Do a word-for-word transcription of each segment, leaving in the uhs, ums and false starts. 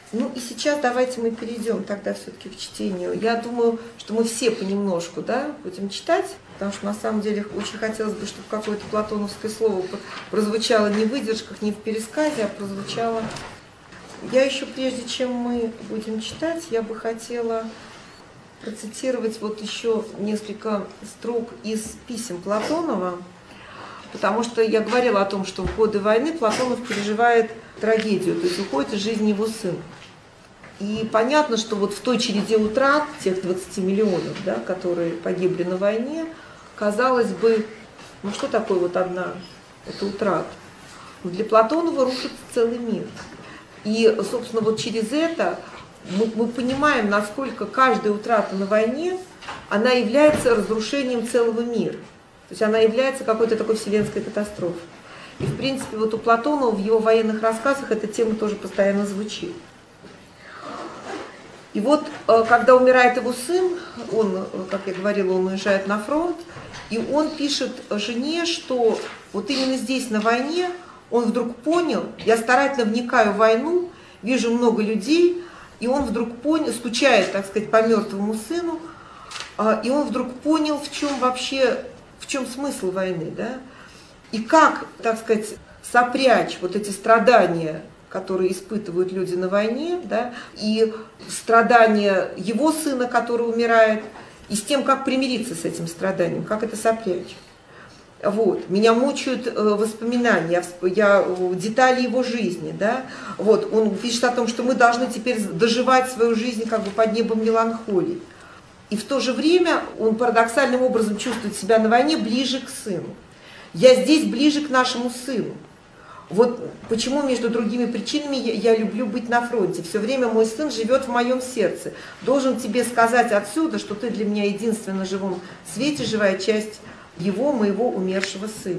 Ну и сейчас давайте мы перейдем тогда все-таки к чтению. Я думаю, что мы все понемножку, да, будем читать, потому что на самом деле очень хотелось бы, чтобы какое-то платоновское слово прозвучало не в выдержках, не в пересказе, а прозвучало... Я еще, прежде чем мы будем читать, я бы хотела процитировать вот еще несколько строк из писем Платонова, потому что я говорила о том, что в годы войны Платонов переживает трагедию, то есть уходит из жизни его сын. И понятно, что вот в той череде утрат, тех двадцати миллионов, да, которые погибли на войне, казалось бы, ну что такое вот одна эта утрата? Для Платонова рушится целый мир. И, собственно, вот через это мы, мы понимаем, насколько каждая утрата на войне, она является разрушением целого мира. То есть она является какой-то такой вселенской катастрофой. И, в принципе, вот у Платонова в его военных рассказах эта тема тоже постоянно звучит. И вот, когда умирает его сын, он, как я говорила, он уезжает на фронт, и он пишет жене, что вот именно здесь, на войне, он вдруг понял, я старательно вникаю в войну, вижу много людей, и он вдруг понял, скучает, так сказать, по мертвому сыну, и он вдруг понял, в чем вообще, в чем смысл войны, да, и как, так сказать, сопрячь вот эти страдания, которые испытывают люди на войне, да, и страдания его сына, который умирает, и с тем, как примириться с этим страданием, как это сопрячь. Вот. Меня мучают э, воспоминания, я, я, детали его жизни. Да? Вот. Он пишет о том, что мы должны теперь доживать свою жизнь как бы под небом меланхолии. И в то же время он парадоксальным образом чувствует себя на войне ближе к сыну. Я здесь ближе к нашему сыну. Вот почему, между другими причинами, я, я люблю быть на фронте. Все время мой сын живет в моем сердце. Должен тебе сказать отсюда, что ты для меня единственная в живом свете, живая часть его, моего умершего сына.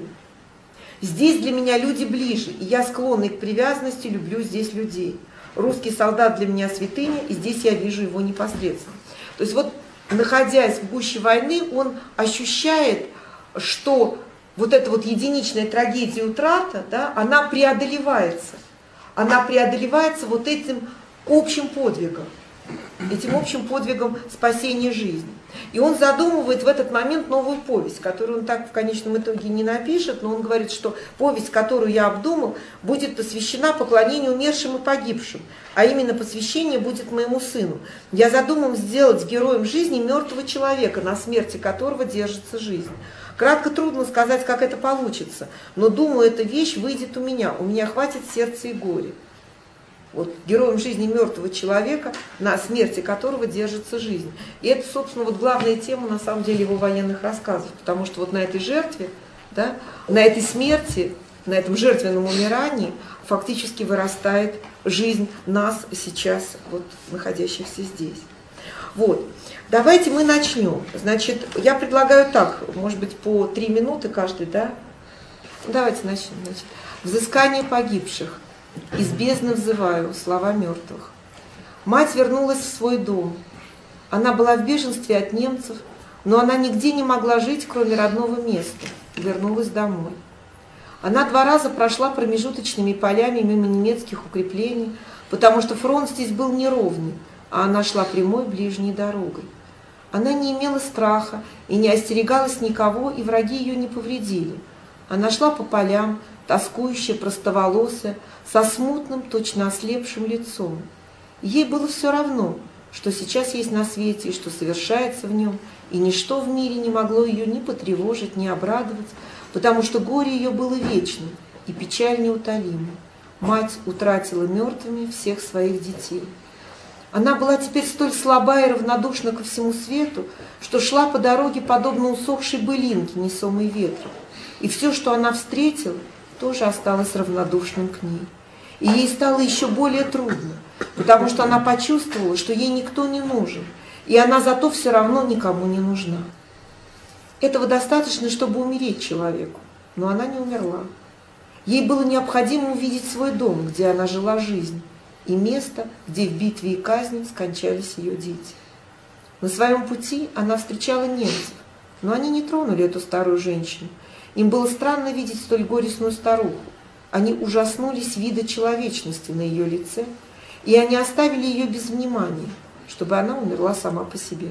Здесь для меня люди ближе, и я склонный к привязанности, люблю здесь людей. Русский солдат для меня святыня, и здесь я вижу его непосредственно. То есть вот, находясь в гуще войны, он ощущает, что вот эта вот единичная трагедия утрата, да, она преодолевается. Она преодолевается вот этим общим подвигом, этим общим подвигом спасения жизни. И он задумывает в этот момент новую повесть, которую он так в конечном итоге не напишет, но он говорит, что повесть, которую я обдумал, будет посвящена поклонению умершим и погибшим, а именно посвящение будет моему сыну. Я задумал сделать героем жизни мертвого человека, на смерти которого держится жизнь. Кратко трудно сказать, как это получится, но думаю, эта вещь выйдет у меня, у меня хватит сердца и горя. Вот, героем жизни мертвого человека, на смерти которого держится жизнь. И это, собственно, вот главная тема, на самом деле, его военных рассказов. Потому что вот на этой жертве, да, на этой смерти, на этом жертвенном умирании фактически вырастает жизнь нас сейчас, вот, находящихся здесь. Вот. Давайте мы начнем. Значит, я предлагаю так, может быть, по три минуты каждый, да? Давайте начнем. Значит, взыскание погибших. Из бездны взываю слова мертвых. Мать вернулась в свой дом. Она была в беженстве от немцев, но она нигде не могла жить, кроме родного места. Вернулась домой. Она два раза прошла промежуточными полями мимо немецких укреплений, потому что фронт здесь был неровный, а она шла прямой ближней дорогой. Она не имела страха и не остерегалась никого, и враги ее не повредили. Она шла по полям, тоскующая, простоволосая, со смутным, точно ослепшим лицом. Ей было все равно, что сейчас есть на свете и что совершается в нем, и ничто в мире не могло ее ни потревожить, ни обрадовать, потому что горе ее было вечным и печаль неутолимой. Мать утратила мертвыми всех своих детей. Она была теперь столь слаба и равнодушна ко всему свету, что шла по дороге подобно усохшей былинке, несомой ветром. И все, что она встретила, тоже осталось равнодушным к ней. И ей стало еще более трудно, потому что она почувствовала, что ей никто не нужен, и она зато все равно никому не нужна. Этого достаточно, чтобы умереть человеку, но она не умерла. Ей было необходимо увидеть свой дом, где она жила жизнь, и место, где в битве и казни скончались ее дети. На своем пути она встречала немцев, но они не тронули эту старую женщину. Им было странно видеть столь горестную старуху. Они ужаснулись вида человечности на ее лице, и они оставили ее без внимания, чтобы она умерла сама по себе.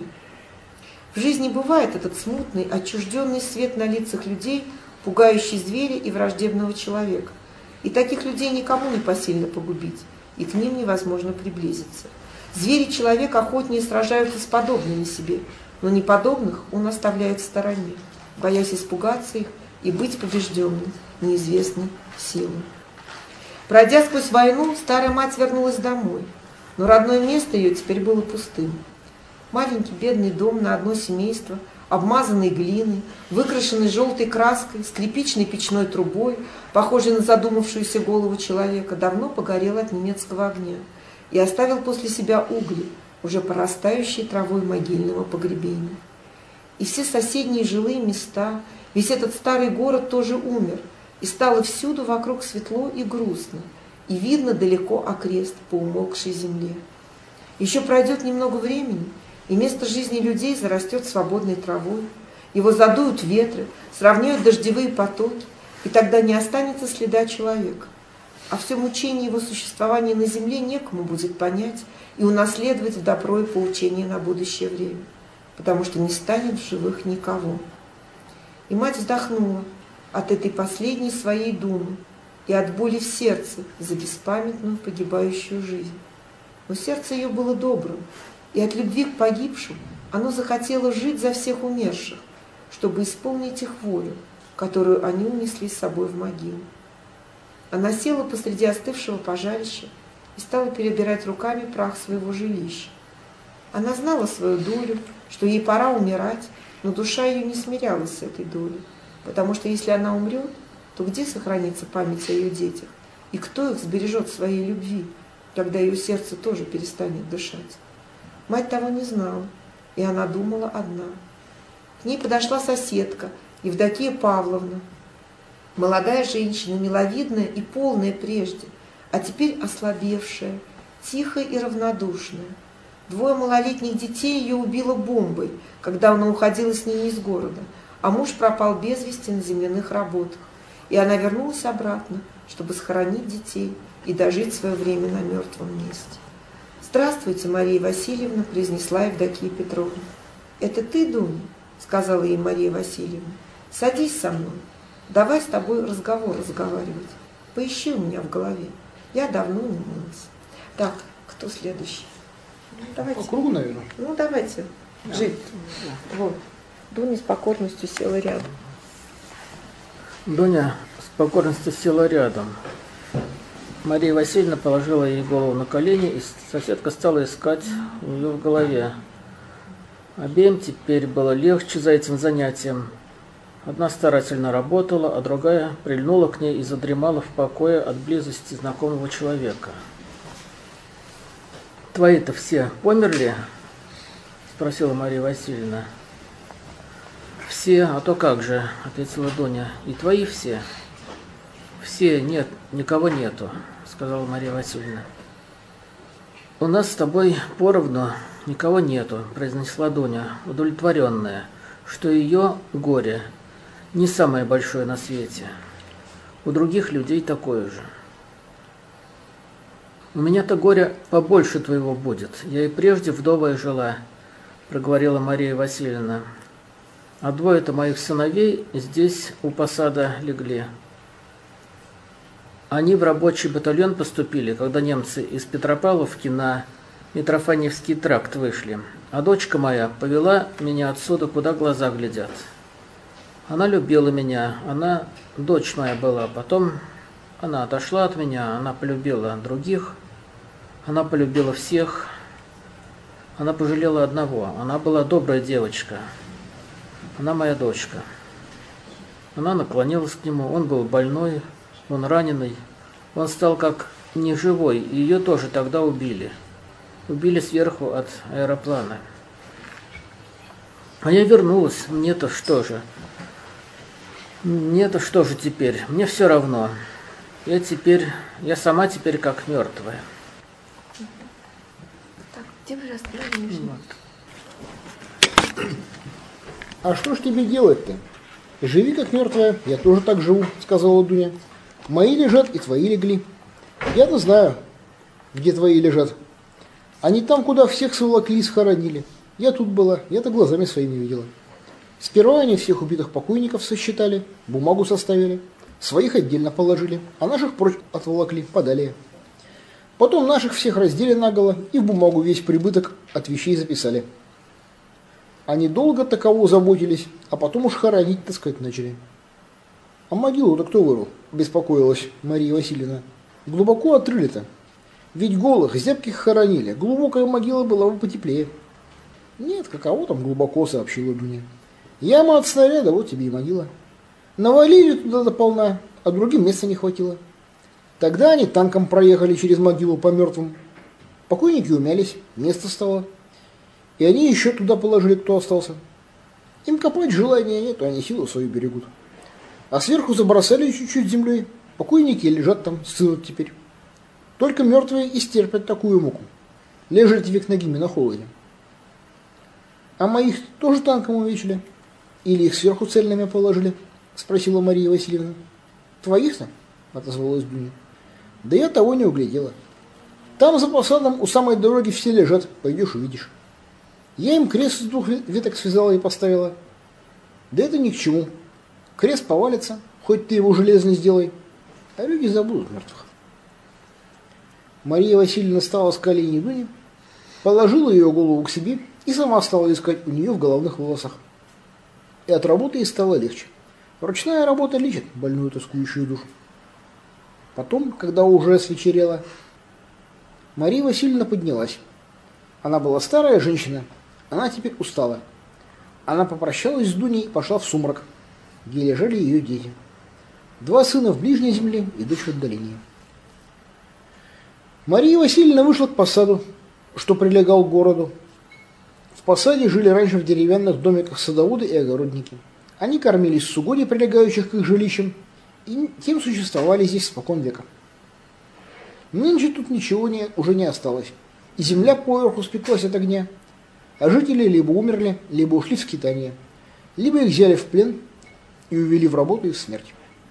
В жизни бывает этот смутный, отчужденный свет на лицах людей, пугающий зверя и враждебного человека. И таких людей никому не посильно погубить, и к ним невозможно приблизиться. Звери и человек охотнее сражаются с подобными себе, но неподобных он оставляет в стороне, боясь испугаться их и быть побежденным неизвестной силой. Пройдя сквозь войну, старая мать вернулась домой, но родное место ее теперь было пустым. Маленький бедный дом на одно семейство, обмазанный глиной, выкрашенный желтой краской, с скрипичной печной трубой, похожей на задумавшуюся голову человека, давно погорел от немецкого огня и оставил после себя угли, уже порастающие травой могильного погребения. И все соседние жилые места, весь этот старый город тоже умер, и стало всюду вокруг светло и грустно, и видно далеко окрест по умолкшей земле. Еще пройдет немного времени, и место жизни людей зарастет свободной травой, его задуют ветры, сравняют дождевые потоки, и тогда не останется следа человека. А все мучение его существования на земле некому будет понять и унаследовать в добро и поучение на будущее время, потому что не станет в живых никого. И мать вздохнула от этой последней своей думы и от боли в сердце за беспамятную погибающую жизнь. Но сердце ее было добрым, и от любви к погибшим оно захотело жить за всех умерших, чтобы исполнить их волю, которую они унесли с собой в могилу. Она села посреди остывшего пожарища и стала перебирать руками прах своего жилища. Она знала свою долю, что ей пора умирать, но душа ее не смирялась с этой долей, потому что если она умрет, то где сохранится память о ее детях, и кто их сбережет своей любви, когда ее сердце тоже перестанет дышать? Мать того не знала, и она думала одна. К ней подошла соседка, Евдокия Павловна, молодая женщина, миловидная и полная прежде, а теперь ослабевшая, тихая и равнодушная. Двое малолетних детей ее убило бомбой, когда она уходила с ними из города, а муж пропал без вести на земляных работах, и она вернулась обратно, чтобы схоронить детей и дожить свое время на мертвом месте. «Здравствуйте, Мария Васильевна», — произнесла Евдокия Петровна. «Это ты, Дуня?» — сказала ей Мария Васильевна. «Садись со мной. Давай с тобой разговор разговаривать. Поищи у меня в голове. Я давно не мылась». Так, кто следующий? Давайте. По кругу, наверное. Ну, давайте. Да. Жить. Вот. Дуня с покорностью села рядом. Дуня с покорностью села рядом. Мария Васильевна положила ей голову на колени, и соседка стала искать у нее в голове. Обеим теперь было легче за этим занятием. Одна старательно работала, а другая прильнула к ней и задремала в покое от близости знакомого человека. «Твои-то все померли?» – спросила Мария Васильевна. «Все, а то как же», – ответила Дуня. «И твои все?» «Все, нет, никого нету», – сказала Мария Васильевна. «У нас с тобой поровну никого нету», – произнесла Дуня, удовлетворенная, что ее горе не самое большое на свете. У других людей такое же. «У меня-то горе побольше твоего будет. Я и прежде вдовая жила», – проговорила Мария Васильевна. «А двое-то моих сыновей здесь у посада легли. Они в рабочий батальон поступили, когда немцы из Петропавловки на Митрофаневский тракт вышли. А дочка моя повела меня отсюда, куда глаза глядят. Она любила меня, она дочь моя была. Потом она отошла от меня, она полюбила других, она полюбила всех. Она пожалела одного. Она была добрая девочка. Она моя дочка». Она наклонилась к нему, он был больной, он раненый, он стал как неживой, и ее тоже тогда убили. Убили сверху от аэроплана. А я вернулась, мне-то что же? Мне-то что же теперь? Мне все равно. Я теперь, я сама теперь как мертвая. Так, где вы остановились? Вот. А что ж тебе делать-то? Живи как мертвая, я тоже так живу, сказала Дуня. Мои лежат и твои легли. Я-то знаю. где твои лежат. Они там, куда всех сволокли и схоронили. Я тут была, я-то глазами своими видела. Сперва они всех убитых покойников сосчитали, бумагу составили, своих отдельно положили, а наших прочь отволокли, подали. Потом наших всех раздели наголо и в бумагу весь прибыток от вещей записали. Они долго таково заботились, а потом уж хоронить, так сказать, начали. А могилу-то кто вырыл? Беспокоилась Мария Васильевна. Глубоко отрыли-то. Ведь голых, зябких хоронили. Глубокая могила была бы потеплее. Нет, каково там глубоко, сообщила Дуня. Яма от снаряда, вот тебе и могила. Навалили туда дополна, а другим места не хватило. Тогда они танком проехали через могилу по мертвым. Покойники умялись, место стало. И они еще туда положили, кто остался. Им копать желания нет, они силу свою берегут. А сверху забросали чуть-чуть землей. Покойники лежат там, стынут теперь. Только мертвые и стерпят такую муку. Лежать век ногими на холоде. А моих тоже танком увечили? Или их сверху цельными положили? Спросила Мария Васильевна. Твоих-то? Отозвалась Дуня. Да я того не углядела. Там за посадом у самой дороги все лежат. Пойдешь увидишь. Я им крест из двух веток связала и поставила. Да это ни к чему. Крест повалится, хоть ты его железный сделай. А люди забудут мертвых. Мария Васильевна встала с колени Дуни, положила ее голову к себе и сама стала искать у нее в головных волосах. И от работы ей стало легче. Ручная работа лечит больную тоскующую душу. Потом, когда уже свечерело, Мария Васильевна поднялась. Она была старая женщина, она теперь устала. Она попрощалась с Дуней и пошла в сумрак, где лежали ее дети. Два сына в ближней земле и дочь в отдалении. Мария Васильевна вышла к посаду, что прилегал к городу. В посаде жили раньше в деревянных домиках садоводы и огородники. Они кормились с угодий, прилегающих к их жилищам, и тем существовали здесь спокон века. Нынче тут ничего не, уже не осталось, и земля поверху спеклась от огня, а жители либо умерли, либо ушли в скитание, либо их взяли в плен и увели в работу и в смерть.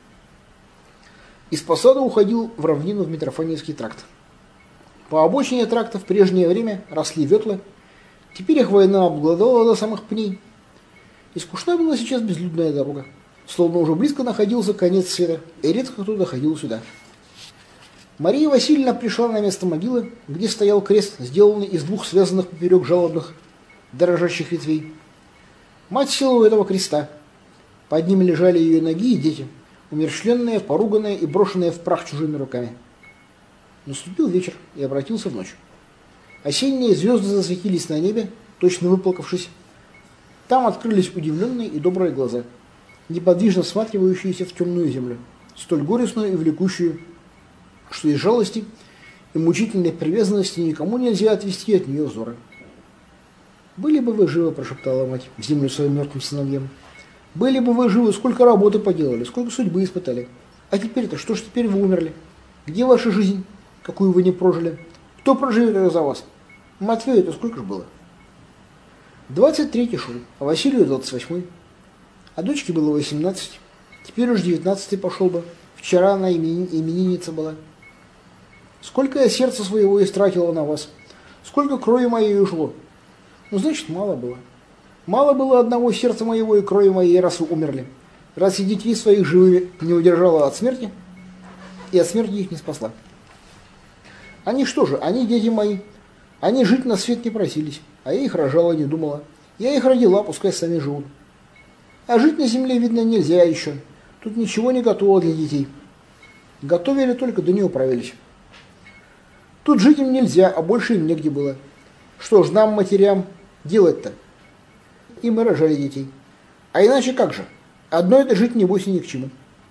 Из посада уходил в равнину в Митрофаневский тракт. По обочине тракта в прежнее время росли ветлы, теперь их война обглодала до самых пней. И скучна была сейчас безлюдная дорога, словно уже близко находился конец света, и редко кто доходил сюда. Мария Васильевна пришла на место могилы, где стоял крест, сделанный из двух связанных поперек жалобных, дрожащих ветвей. Мать села у этого креста. Под ним лежали ее ноги и дети, умерщвленные, поруганные и брошенные в прах чужими руками. Наступил вечер и обратился в ночь. Осенние звезды засветились на небе, точно выплакавшись. Там открылись удивленные и добрые глаза, неподвижно всматривающиеся в темную землю, столь горестную и влекущую, что из жалости и мучительной привязанности никому нельзя отвести от нее взоры. «Были бы вы живы», – прошептала мать в землю своим мертвым сыновьям. «Были бы вы живы, сколько работы поделали, сколько судьбы испытали. А теперь-то, что ж теперь вы умерли? Где ваша жизнь, какую вы не прожили? Кто проживет ее за вас? Матвею-то сколько ж было?» Двадцать третий шел, а Василию двадцать восьмой. А дочке было восемнадцать. Теперь уж девятнадцатый пошел бы. Вчера она имени, именинница была. Сколько я сердца своего истратила на вас. Сколько крови моей ушло. Ну, значит, мало было. Мало было одного сердца моего и крови моей, раз вы умерли. Раз я детей своих живыми не удержала от смерти, и от смерти их не спасла. Они что же, они дети мои. Они жить на свет не просились, а я их рожала, не думала. Я их родила, пускай сами живут. А жить на земле, видно, нельзя еще. Тут ничего не готово для детей. Готовили только, да не управились. Тут жить им нельзя, а больше им негде было. Что ж нам, матерям, делать-то? И мы рожали детей. А иначе как же? Одно это жить небось и ни к чему.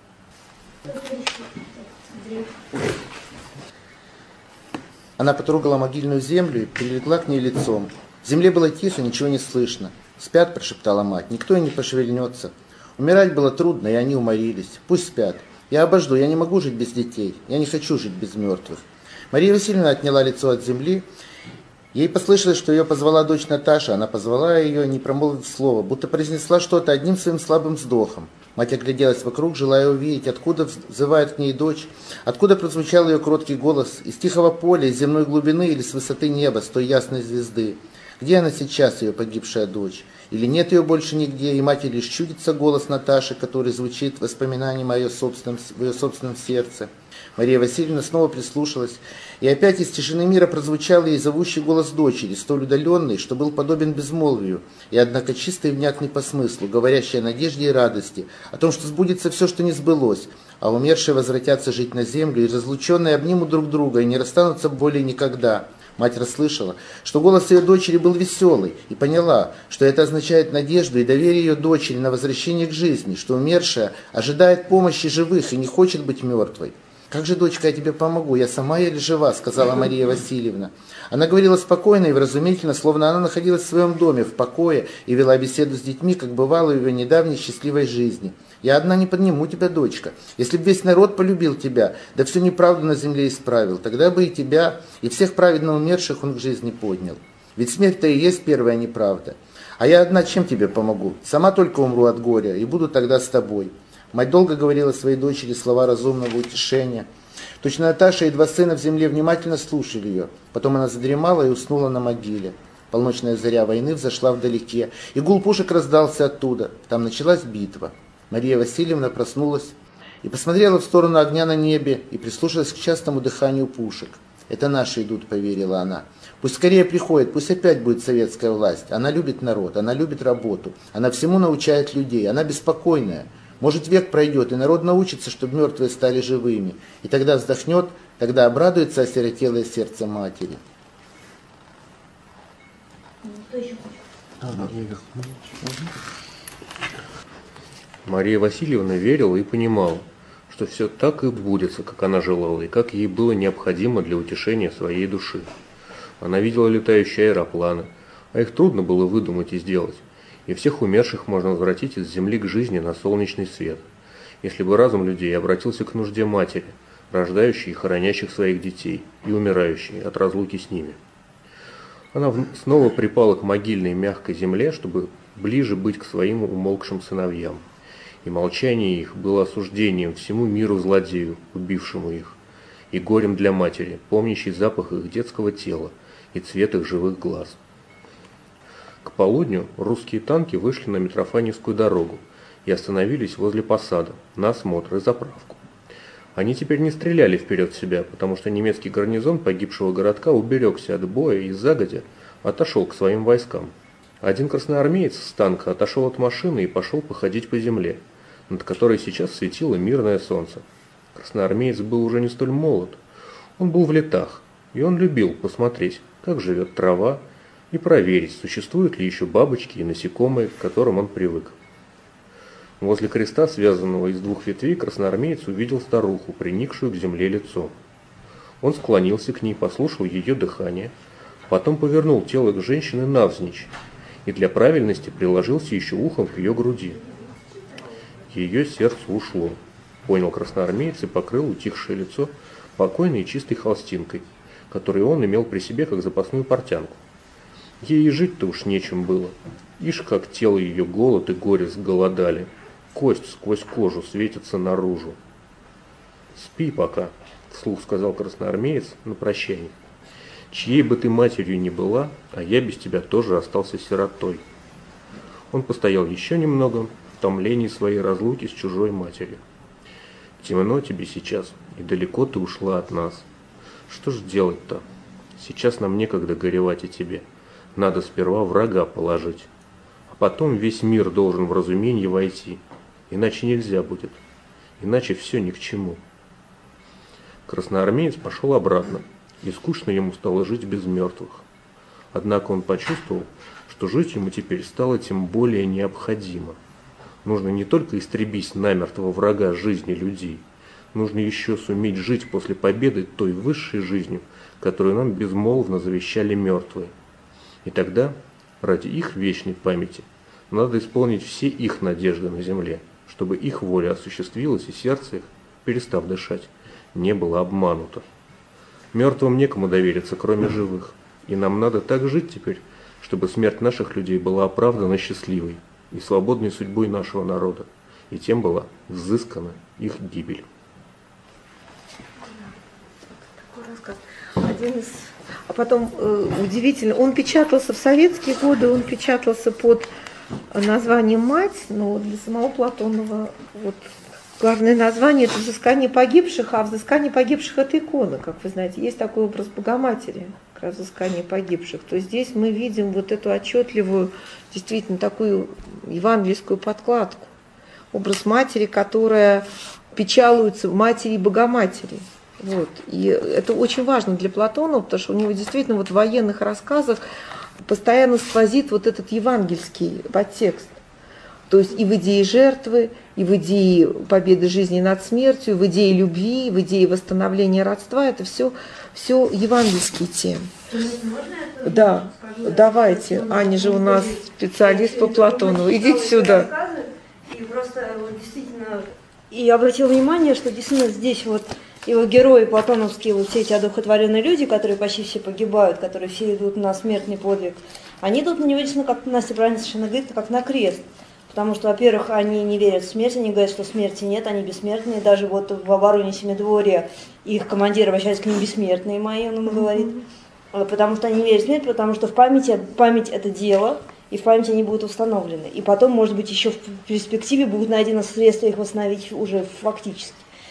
Она потрогала могильную землю и прилегла к ней лицом. В земле было тихо, ничего не слышно. «Спят», – прошептала мать, – «никто и не пошевельнется. Умирать было трудно, и они уморились. Пусть спят. Я обожду, я не могу жить без детей. Я не хочу жить без мертвых». Мария Васильевна отняла лицо от земли. Ей послышалось, что ее позвала дочь Наташа. Она позвала ее, не промолвив слова, будто произнесла что-то одним своим слабым вздохом. Мать огляделась вокруг, желая увидеть, откуда взывает к ней дочь, откуда прозвучал ее кроткий голос, из тихого поля, из земной глубины или с высоты неба, с той ясной звезды. Где она сейчас, ее погибшая дочь? Или нет ее больше нигде, и матери лишь чудится голос Наташи, который звучит воспоминанием о ее собственном, в ее собственном сердце. Мария Васильевна снова прислушалась, и опять из тишины мира прозвучал ей зовущий голос дочери, столь удаленный, что был подобен безмолвию, и однако чистый и внятный по смыслу, говорящий о надежде и радости, о том, что сбудется все, что не сбылось, а умершие возвратятся жить на землю, и разлученные обнимут друг друга, и не расстанутся более никогда. Мать расслышала, что голос ее дочери был веселый, и поняла, что это означает надежду и доверие ее дочери на возвращение к жизни, что умершая ожидает помощи живых и не хочет быть мертвой. «Как же, дочка, я тебе помогу, я сама еле жива», — сказала Мария Васильевна. Она говорила спокойно и вразумительно, словно она находилась в своем доме, в покое, и вела беседу с детьми, как бывало в ее недавней счастливой жизни. «Я одна не подниму тебя, дочка. Если бы весь народ полюбил тебя, да всю неправду на земле исправил, тогда бы и тебя, и всех праведно умерших он к жизни поднял. Ведь смерть-то и есть первая неправда. А я одна чем тебе помогу? Сама только умру от горя, и буду тогда с тобой». Мать долго говорила своей дочери слова разумного утешения. Точно Наташа и два сына в земле внимательно слушали ее. Потом она задремала и уснула на могиле. Полночная заря войны взошла вдалеке, и гул пушек раздался оттуда. Там началась битва. Мария Васильевна проснулась и посмотрела в сторону огня на небе и прислушалась к частому дыханию пушек. «Это наши идут», — поверила она. «Пусть скорее приходят, пусть опять будет советская власть. Она любит народ, она любит работу, она всему научает людей, она беспокойная. Может, век пройдет, и народ научится, чтобы мертвые стали живыми. И тогда вздохнет, тогда обрадуется осиротелое сердце матери». Кто еще хочет? Мария Васильевна верила и понимала, что все так и сбудется, как она желала, и как ей было необходимо для утешения своей души. Она видела летающие аэропланы, а их трудно было выдумать и сделать. И всех умерших можно возвратить из земли к жизни на солнечный свет, если бы разум людей обратился к нужде матери, рождающей и хоронящих своих детей, и умирающей от разлуки с ними. Она снова припала к могильной мягкой земле, чтобы ближе быть к своим умолкшим сыновьям. И молчание их было осуждением всему миру злодею, убившему их, и горем для матери, помнящей запах их детского тела и цвет их живых глаз. К полудню русские танки вышли на Митрофаневскую дорогу и остановились возле посада на осмотр и заправку. Они теперь не стреляли вперед себя, потому что немецкий гарнизон погибшего городка уберегся от боя и загодя отошел к своим войскам. Один красноармеец с танка отошел от машины и пошел походить по земле, над которой сейчас светило мирное солнце. Красноармеец был уже не столь молод. Он был в летах, и он любил посмотреть, как живет трава, и проверить, существуют ли еще бабочки и насекомые, к которым он привык. Возле креста, связанного из двух ветвей, красноармеец увидел старуху, приникшую к земле лицом. Он склонился к ней, послушал ее дыхание, потом повернул тело к женщине навзничь и для правильности приложился еще ухом к ее груди. Ее сердце ушло, понял красноармеец и покрыл утихшее лицо покойной и чистой холстинкой, которую он имел при себе как запасную портянку. Ей и жить-то уж нечем было. Ишь, как тело ее голод и горе сголодали. Кость сквозь кожу светится наружу. «Спи пока», — вслух сказал красноармеец на прощание. «Чьей бы ты матерью ни была, а я без тебя тоже остался сиротой». Он постоял еще немного в томлении своей разлуки с чужой матерью. «Темно тебе сейчас, и далеко ты ушла от нас. Что ж делать-то? Сейчас нам некогда горевать о тебе. Надо сперва врага положить, а потом весь мир должен в разумение войти, иначе нельзя будет, иначе все ни к чему». Красноармеец пошел обратно, и скучно ему стало жить без мертвых. Однако он почувствовал, что жить ему теперь стало тем более необходимо. Нужно не только истребить намертво врага жизни людей, нужно еще суметь жить после победы той высшей жизнью, которую нам безмолвно завещали мертвые. И тогда, ради их вечной памяти, надо исполнить все их надежды на земле, чтобы их воля осуществилась и сердце их, перестав дышать, не было обмануто. Мертвым некому довериться, кроме живых, и нам надо так жить теперь, чтобы смерть наших людей была оправдана счастливой и свободной судьбой нашего народа, и тем была взыскана их гибель. Такой рассказ. Один из... А потом э, удивительно, он печатался в советские годы, он печатался под названием «Мать», но для самого Платонова вот, главное название – это «Взыскание погибших», а «Взыскание погибших» – это икона, как вы знаете. Есть такой образ Богоматери, как раз «Взыскание погибших». То здесь мы видим вот эту отчетливую, действительно такую евангельскую подкладку. Образ матери, которая печалуется матери и Богоматери. Вот. И это очень важно для Платонова, потому что у него действительно вот в военных рассказах постоянно сквозит вот этот евангельский подтекст. То есть и в идее жертвы, и в идее победы жизни над смертью, в идее любви, в идее восстановления родства. Это все, все евангельские темы. Да, давайте. Аня же у нас специалист по Платонову. Идите сюда. И просто вот, действительно, и я обратила внимание, что действительно здесь вот его герои платоновские, вот все эти одухотворенные люди, которые почти все погибают, которые все идут на смертный подвиг, они идут на него действительно, как Настя правильно совершенно говорит, как на крест. Потому что, во-первых, они не верят в смерть, они говорят, что смерти нет, они бессмертные. Даже вот в обороне Семидворья их командир обращается к ним: бессмертные мои, он ему говорит. Потому что они не верят в смерть, потому что в памяти, память это дело, и в памяти они будут установлены. И потом, может быть, еще в перспективе будут найдены средства их восстановить уже фактически.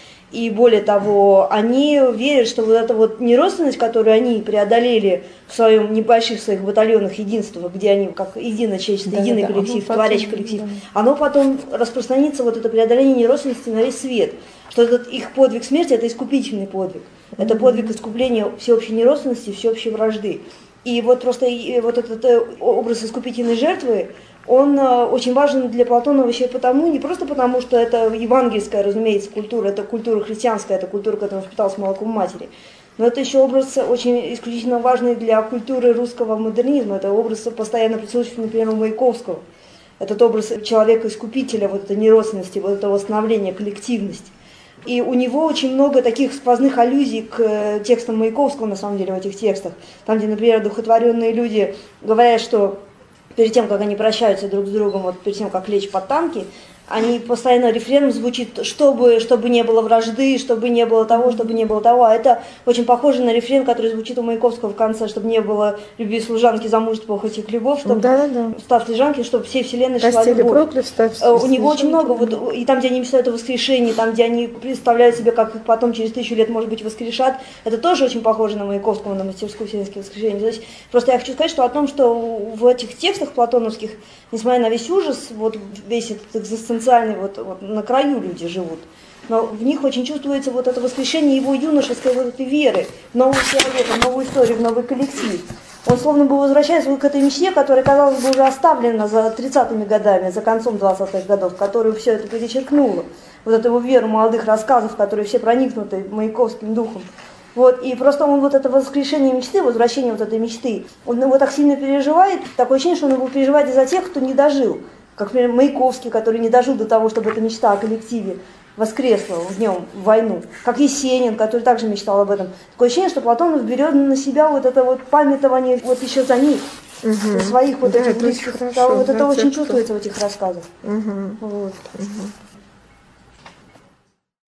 И более того, они верят, что вот эта вот неродственность, которую они преодолели в своем небольших своих батальонах единства, где они как единое человечество, да, единый да, коллектив, творящий коллектив, да. Оно потом распространится, вот это преодоление неродственности, на весь свет. Что этот их подвиг смерти – это искупительный подвиг. Mm-hmm. Это подвиг искупления всеобщей неродственности, всеобщей вражды. И вот просто и вот этот образ искупительной жертвы, он очень важен для Платонова еще и потому, не просто потому, что это евангельская, разумеется, культура, это культура христианская, это культура, которая впиталась молоком матери, но это еще образ очень исключительно важный для культуры русского модернизма, это образ постоянно присутствующий, например, у Маяковского, этот образ человека-искупителя, вот этой неродственности, вот этого восстановления, коллективности. И у него очень много таких сквозных аллюзий к текстам Маяковского, на самом деле, в этих текстах, там, где, например, одухотворенные люди говорят, что перед тем, как они прощаются друг с другом, вот перед тем, как лечь под танки, они постоянно рефреном звучит, чтобы, чтобы не было вражды, чтобы не было того, чтобы не было того. А это очень похоже на рефрен, который звучит у Маяковского в конце, чтобы не было любви служанки, замужества, хоть их любовь, чтобы да, да, да. Став служанки, чтобы всей вселенной шла Костели любовь. Проклят, ставь, у него очень много, вот, и там, где они мечтают о воскрешении, там, где они представляют себе, как их потом через тысячу лет, может быть, воскрешат, это тоже очень похоже на Маяковского, на мастерскую вселенское воскрешение. То есть, просто я хочу сказать, что о том, что в этих текстах платоновских, несмотря на весь ужас, вот весь этот экзистенциальный, вот, вот на краю люди живут, но в них очень чувствуется вот это воскрешение его юношеской вот этой веры в нового человека, в новую историю, в новый коллектив. Он словно бы возвращается вот к этой мечте, которая, казалось бы, уже оставлена за тридцатыми годами, за концом двадцатых годов, которую все это перечеркнула. Вот эту его веру молодых рассказов, которые все проникнуты маяковским духом. Вот, и просто он вот это воскрешение мечты, возвращение вот этой мечты, он его так сильно переживает, такое ощущение, что он его переживает из-за тех, кто не дожил. Как, например, Маяковский, который не дожил до того, чтобы эта мечта о коллективе воскресла в нем в войну. Как Есенин, который также мечтал об этом. Такое ощущение, что Платонов берет на себя вот это вот памятование вот еще за них. Угу. Своих вот да, этих близких. Хорошо, вот это очень тех, чувствуется кто... в этих рассказах. Угу. Вот. Угу.